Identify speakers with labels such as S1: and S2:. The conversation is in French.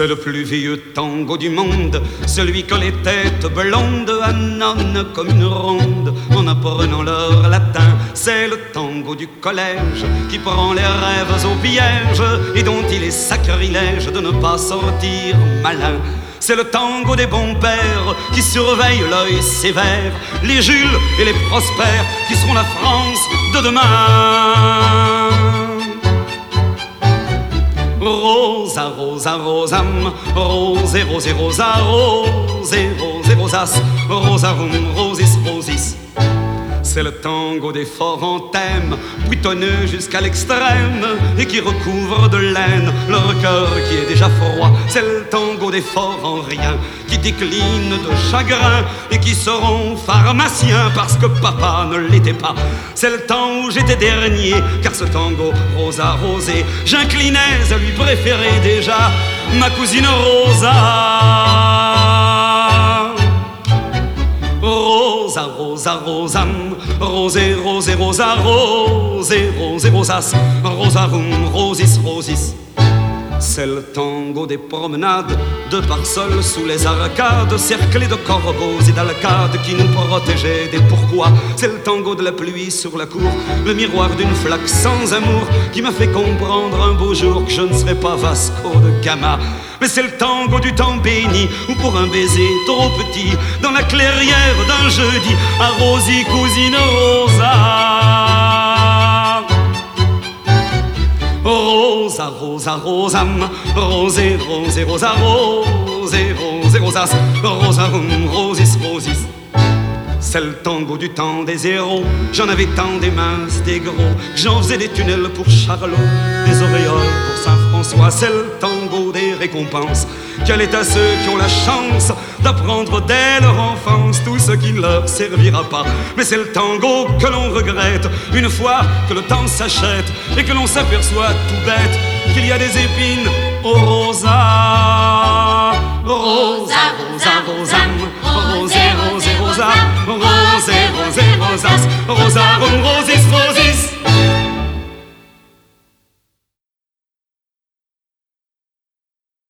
S1: C'est le plus vieux tango du monde, celui que les têtes blondes annonnent comme une ronde en apprenant leur latin. C'est le tango du collège qui prend les rêves au piège et dont il est sacrilège de ne pas sortir malin. C'est le tango des bons pères qui surveillent l'œil sévère, les Jules et les Prospères qui seront la France de demain. Rosa, rosa, rosam, rosé, rosé, rosa, rosé, rosé, rosas, rosarum, rosis, rosis. C'est le tango des forts en thème, buitonneux jusqu'à l'extrême et qui recouvre de laine leur cœur qui est déjà froid. C'est le tango des forts en rien qui décline de chagrin et qui seront pharmaciens parce que papa ne l'était pas. C'est le temps où j'étais dernier, car ce tango rosa rosé, j'inclinais à lui préférer déjà ma cousine Rosa. Rosa, rosa, rosam, rosé, rosé, rosa, rosé, rosé, rosas, rosarum, rosis, rosis. C'est le tango des promenades, de parsoles sous les arcades, cerclés de corbeaux et d'alcades qui nous protégeaient des pourquoi. C'est le tango de la pluie sur la cour, le miroir d'une flaque sans amour qui m'a fait comprendre un beau jour que je ne serais pas Vasco de Gama. Mais c'est le tango du temps béni, où pour un baiser trop petit, dans la clairière d'un jeudi, à Rosie, cousine Rosa. Rosa, rosa, rosam, rosé, rosé, rosa, rosé, rosé, rosas, rosarum, rosis, rosis. C'est le tango du temps des héros, j'en avais tant des minces, des gros, j'en faisais des tunnels pour Charlot, des auréoles pour Saint-François. C'est le tango des récompenses, quel est à ceux qui ont la chance d'apprendre dès leur enfance tout ce qui ne leur servira pas. Mais c'est le tango que l'on regrette une fois que le temps s'achète et que l'on s'aperçoit tout bête qu'il y a des épines au rosa. Rosa, rosa, rosam, rosé, rosé, rosa, rosé, rosé, rosas, rosa.